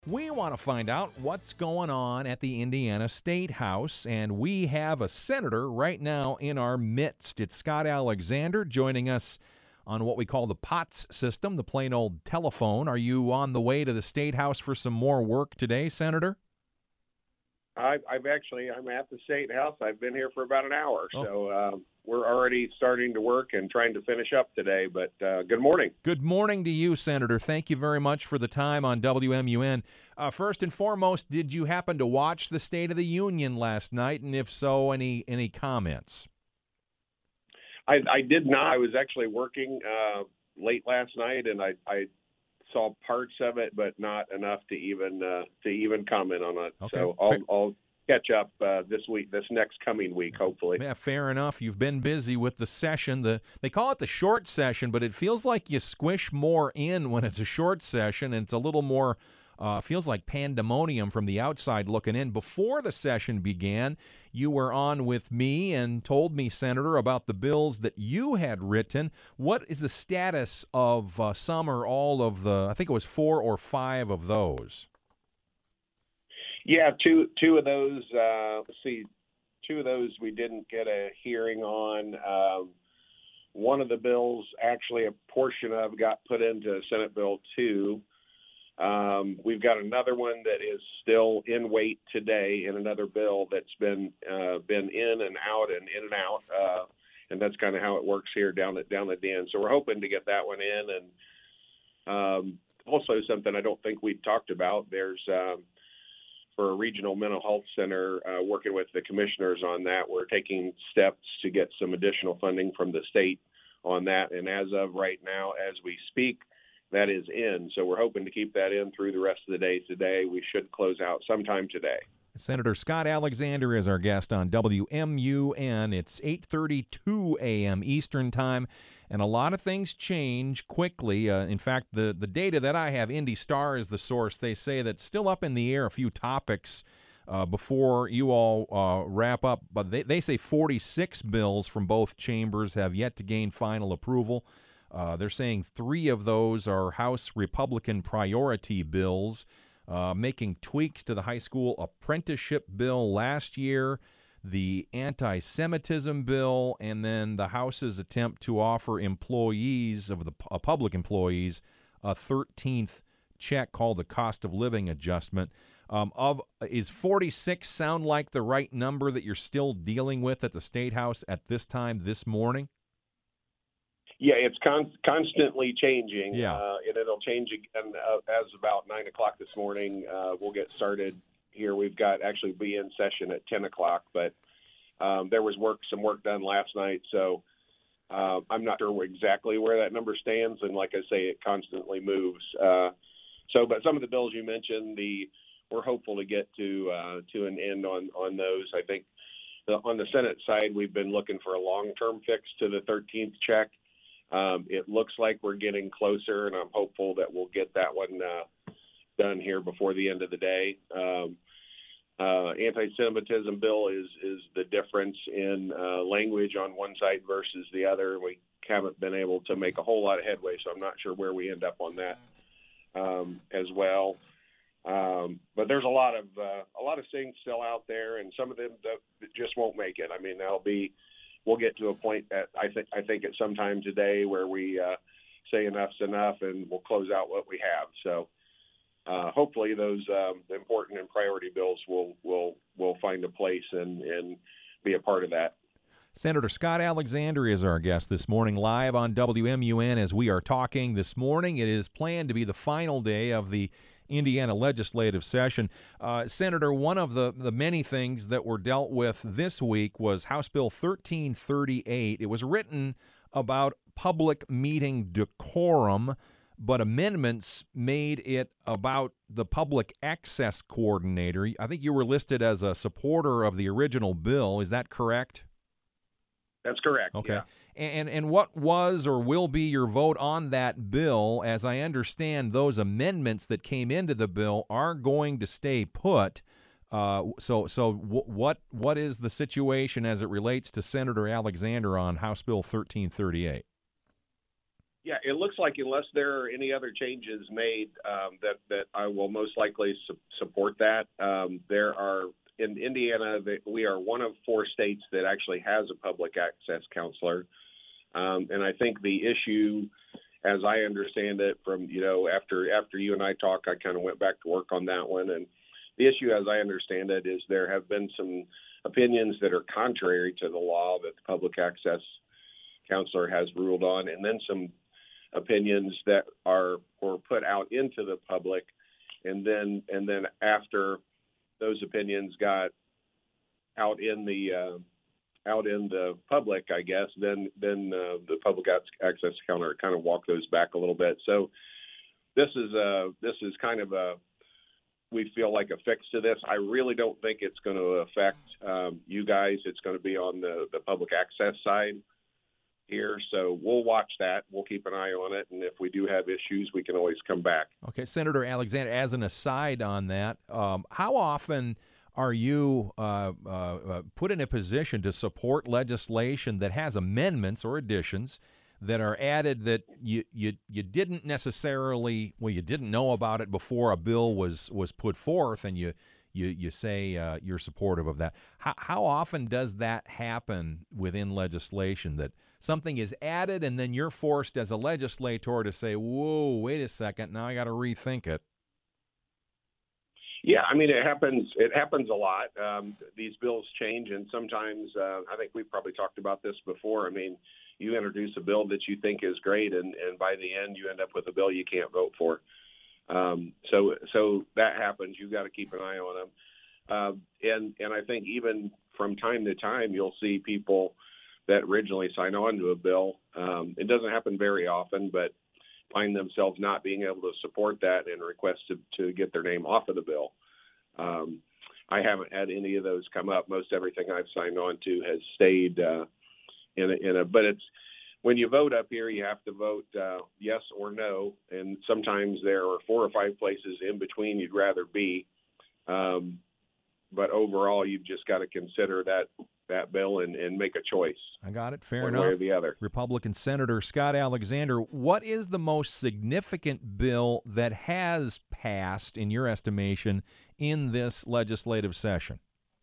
We want to find out what's going on at the Indiana State House, and we have a senator right now in our midst. It's Scott Alexander joining us on what we call the POTS system, the plain old telephone. Are you on the way to the State House for some more work today, Senator? I'm at the State House. I've been here for about an hour, so we're already starting to work and trying to finish up today, but good morning. Good morning to you, Senator. Thank you very much for the time on WMUN. First and foremost, did you happen to watch the State of the Union last night, and if so, any comments? I did not. I was actually working late last night, and I saw parts of it, but not enough to even comment on it. Okay. So I'll catch up this next coming week, hopefully. Yeah, fair enough. You've been busy with the session. They call it the short session, but it feels like you squish more in when it's a short session, and it's a little more feels like pandemonium from the outside looking in. Before the session began, you were on with me and told me, Senator, about the bills that you had written. What is the status of some or all of the, I think it was 4 or 5 of those? Yeah, two of those. Two of those we didn't get a hearing on. One of the bills, actually a portion of, got put into Senate Bill 2. We've got another one that is still in wait today in another bill that's been in and out, and that's kind of how it works here down at the end. So we're hoping to get that one in, and also something I don't think we talked about. There's for a regional mental health center, working with the commissioners on that, we're taking steps to get some additional funding from the state on that. And as of right now, as we speak, that is in. So we're hoping to keep that in through the rest of the day today. We should close out sometime today. Senator Scott Alexander is our guest on WMUN. It's 8:32 a.m. Eastern Time, and a lot of things change quickly. In fact, the data that I have, Indy Star is the source. They say that still up in the air a few topics before you all wrap up. But they say 46 bills from both chambers have yet to gain final approval. They're saying 3 of those are House Republican priority bills, making tweaks to the high school apprenticeship bill last year, the anti-Semitism bill, and then the House's attempt to offer employees of the public employees a 13th check called the cost of living adjustment. Is 46 sound like the right number that you're still dealing with at the State House at this time this morning? Yeah, it's constantly changing, yeah. And it'll change again as about 9 o'clock this morning. We'll get started here. We've got actually be in session at 10 o'clock, but there was some work done last night, so I'm not sure exactly where that number stands, and like I say, it constantly moves. But some of the bills you mentioned, we're hopeful to get to an end on those. I think on the Senate side, we've been looking for a long-term fix to the 13th check. It looks like we're getting closer, and I'm hopeful that we'll get that one done here before the end of the day. Anti-Semitism bill is the difference in language on one side versus the other. We haven't been able to make a whole lot of headway, so I'm not sure where we end up on that as well. But there's a lot of things still out there, and some of them that just won't make it. I mean, we'll get to a point that I think at some time today where we say enough's enough, and we'll close out what we have. So hopefully those important and priority bills will find a place and be a part of that. Senator Scott Alexander is our guest this morning, live on WMUN as we are talking this morning. It is planned to be the final day of the Indiana legislative session. Senator, one of the many things that were dealt with this week was House Bill 1338. It was written about public meeting decorum, but amendments made it about the public access coordinator. I think you were listed as a supporter of the original bill. Is that correct? That's correct. Okay. Yeah. And what was or will be your vote on that bill? As I understand, those amendments that came into the bill are going to stay put. So what is the situation as it relates to Senator Alexander on House Bill 1338? Yeah, it looks like unless there are any other changes made, that I will most likely support that. There are in Indiana, we are one of 4 states that actually has a public access counselor, and I think the issue, as I understand it, from after you and I talked, I kind of went back to work on that one, and the issue, as I understand it, is there have been some opinions that are contrary to the law that the public access counselor has ruled on, and then some opinions that were put out into the public, and then after those opinions got out in the public, I guess, then the public access counselor kind of walked those back a little bit. So this is kind of we feel like a fix to this. I really don't think it's going to affect you guys. It's going to be on the public access side here, so we'll watch that. We'll keep an eye on it, and if we do have issues, we can always come back. Okay, Senator Alexander, as an aside on that, how often are you put in a position to support legislation that has amendments or additions that are added that you didn't necessarily, you didn't know about it before a bill was put forth, and you say you're supportive of that? How often does that happen within legislation, that something is added and then you're forced as a legislator to say, whoa, wait a second, now I got to rethink it? Yeah, I mean, it happens a lot. These bills change, and sometimes I think we've probably talked about this before. I mean, you introduce a bill that you think is great, and by the end you end up with a bill you can't vote for. So that happens. You've got to keep an eye on them. And I think even from time to time, you'll see people that originally sign on to a bill. It doesn't happen very often, but find themselves not being able to support that and request to get their name off of the bill. I haven't had any of those come up. Most everything I've signed on to has stayed but it's, when you vote up here, you have to vote yes or no, and sometimes there are 4 or 5 places in between you'd rather be. But overall, you've just got to consider that bill and make a choice. I got it. Fair one enough. way or the other. Republican Senator Scott Alexander, what is the most significant bill that has passed, in your estimation, in this legislative session?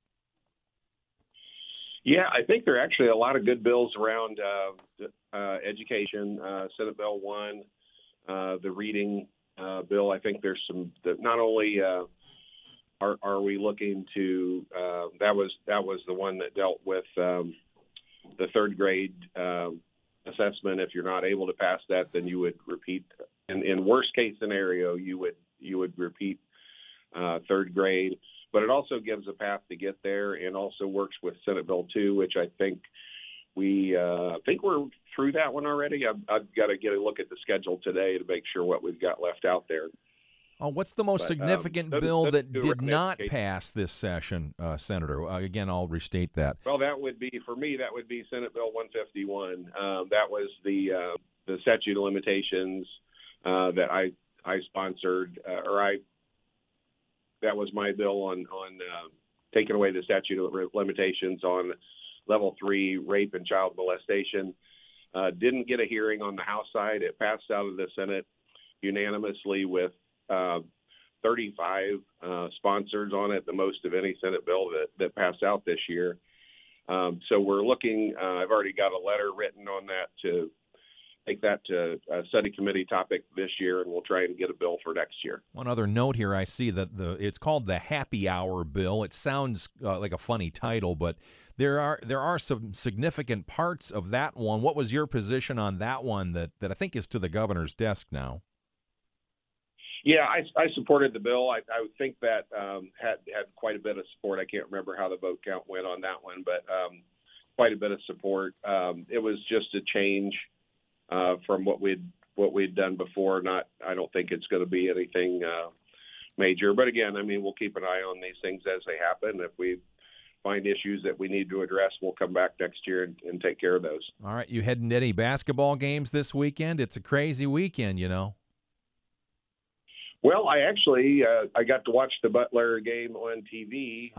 Yeah, I think there are actually a lot of good bills around education. Senate Bill 1, the reading bill. I think there's some that not only are we looking to that was the one that dealt with the 3rd grade assessment. If you're not able to pass that, then you would repeat. In worst case scenario, you would repeat 3rd grade. But it also gives a path to get there, and also works with Senate Bill 2, which I think we're through that one already. I've got to get a look at the schedule today to make sure what we've got left out there. Oh, what's the most significant bill that did not pass this session, Senator? Again, I'll restate that. Well, that would be, for me, that would be Senate Bill 151. That was the statute of limitations that I sponsored, that was my bill on taking away the statute of limitations on level 3 rape and child molestation. Didn't get a hearing on the House side. It passed out of the Senate unanimously with 35 sponsors on it, the most of any Senate bill that passed out this year. So we're looking, I've already got a letter written on that to take that to a study committee topic this year, and we'll try and get a bill for next year. One other note here, I see that it's called the Happy Hour bill. It sounds like a funny title, but there are some significant parts of that one. What was your position on that one that I think is to the governor's desk now? Yeah, I supported the bill. I would think that had quite a bit of support. I can't remember how the vote count went on that one, but quite a bit of support. It was just a change from what we'd done before. I don't think it's going to be anything major. But again, I mean, we'll keep an eye on these things as they happen. If we find issues that we need to address, we'll come back next year and take care of those. All right. You heading to any basketball games this weekend? It's a crazy weekend, you know. Well, I actually I got to watch the Butler game on TV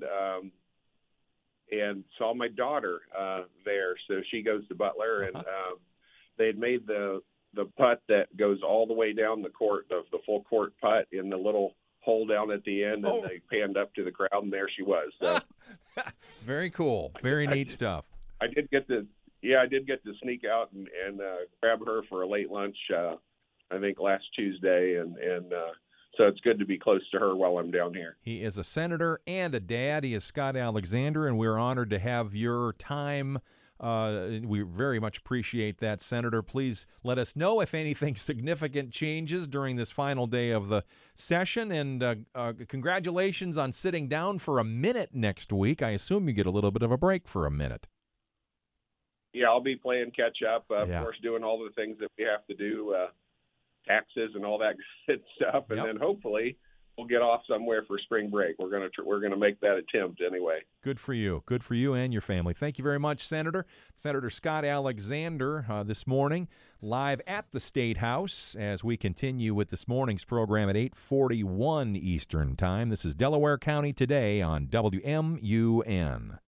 and saw my daughter there. So she goes to Butler, and they had made the the putt that goes all the way down the court, the full court putt in the little hole down at the end, and they panned up to the crowd, and there she was. So. Very cool. Very neat stuff. I did get to sneak out and grab her for a late lunch, I think last Tuesday, and so it's good to be close to her while I'm down here. He is a senator and a dad. He is Scott Alexander, and we're honored to have your time. We very much appreciate that, Senator. Please let us know if anything significant changes during this final day of the session, and congratulations on sitting down for a minute next week. I assume you get a little bit of a break for a minute. Yeah, I'll be playing catch up, of course, doing all the things that we have to do, taxes and all that good stuff, and then hopefully we'll get off somewhere for spring break. We're gonna make that attempt anyway. Good for you and your family. Thank you very much, Senator Scott Alexander, this morning live at the State House as we continue with this morning's program at 8:41 Eastern Time. This is Delaware County Today on WMUN.